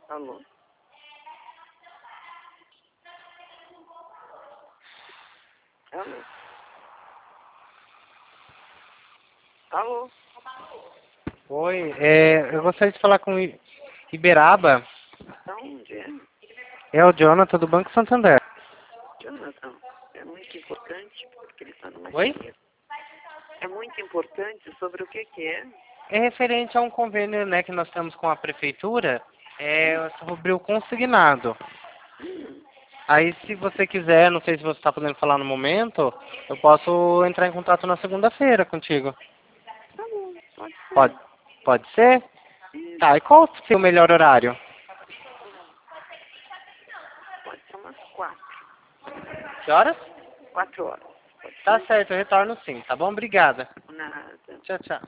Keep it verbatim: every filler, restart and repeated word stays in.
Alô? Alô? Alô? Oi, é, eu gostaria de falar com o I- Iberaba. Da onde é? É o Jonathan do Banco Santander. Jonathan, é muito importante porque ele está numa Oi? reunião. É muito importante sobre o que que é? É referente a um convênio, né, que nós temos com a prefeitura, é sobre o consignado. Hum, Aí, se você quiser, não sei se você está podendo falar no momento, eu posso entrar em contato na segunda-feira contigo. tá bom, pode ser. Pode, pode ser? Isso, Tá, e qual o seu melhor horário? pode ser umas quatro. Que horas? Quatro horas. Pode Tá ser? certo, eu retorno sim, tá bom? Obrigada. Nada. Tchau, tchau.